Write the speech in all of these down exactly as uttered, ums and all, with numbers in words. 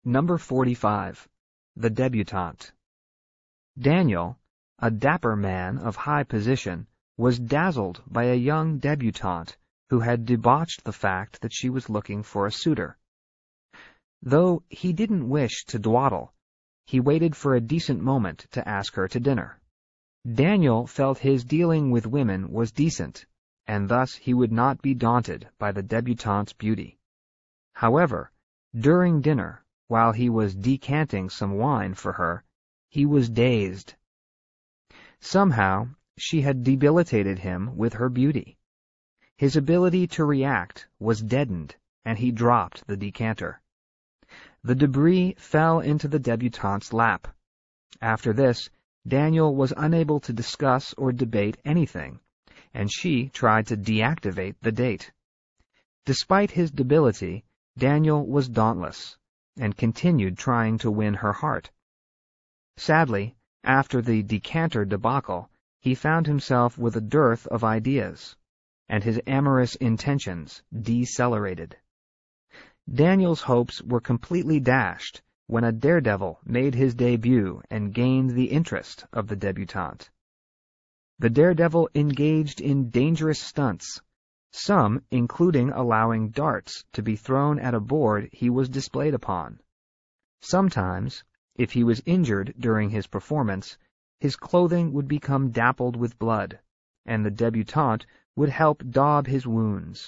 Number forty-five. The Debutante. Daniel, a dapper man of high position, was dazzled by a young debutante who had debauched the fact that she was looking for a suitor. Though he didn't wish to dawdle, he waited for a decent moment to ask her to dinner. Daniel felt his dealing with women was decent, and thus he would not be daunted by the debutante's beauty. However, during dinner, while he was decanting some wine for her, he was dazed. Somehow, she had debilitated him with her beauty. His ability to react was deadened, and he dropped the decanter. The debris fell into the debutante's lap. After this, Daniel was unable to discuss or debate anything, and she tried to deactivate the date. Despite his debility, Daniel was dauntless, and continued trying to win her heart. Sadly, after the decanter debacle, he found himself with a dearth of ideas, and his amorous intentions decelerated. Daniel's hopes were completely dashed when a daredevil made his debut and gained the interest of the debutante. The daredevil engaged in dangerous stunts, some including allowing darts to be thrown at a board he was displayed upon. Sometimes, if he was injured during his performance, his clothing would become dappled with blood, and the debutante would help daub his wounds.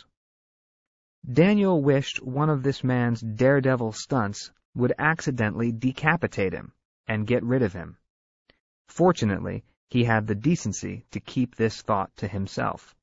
Daniel wished one of this man's daredevil stunts would accidentally decapitate him and get rid of him. Fortunately, he had the decency to keep this thought to himself.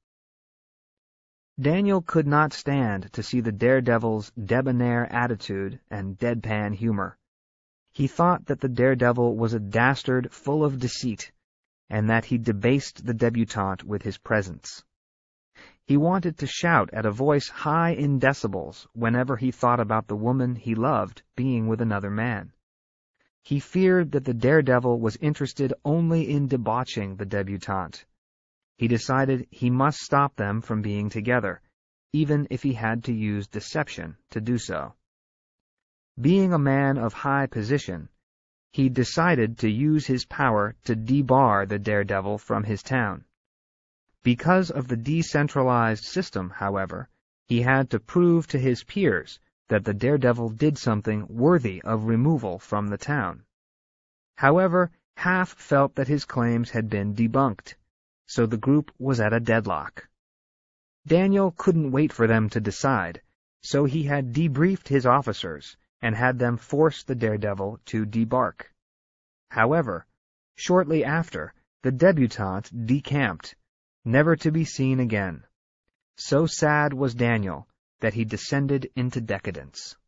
Daniel could not stand to see the daredevil's debonair attitude and deadpan humor. He thought that the daredevil was a dastard full of deceit, and that he debased the debutante with his presence. He wanted to shout at a voice high in decibels whenever he thought about the woman he loved being with another man. He feared that the daredevil was interested only in debauching the debutante. He decided he must stop them from being together, even if he had to use deception to do so. Being a man of high position, he decided to use his power to debar the daredevil from his town. Because of the decentralized system, however, he had to prove to his peers that the daredevil did something worthy of removal from the town. However, half felt that his claims had been debunked, so the group was at a deadlock. Daniel couldn't wait for them to decide, so he had debriefed his officers and had them force the daredevil to debark. However, shortly after, the debutante decamped, never to be seen again. So sad was Daniel that he descended into decadence.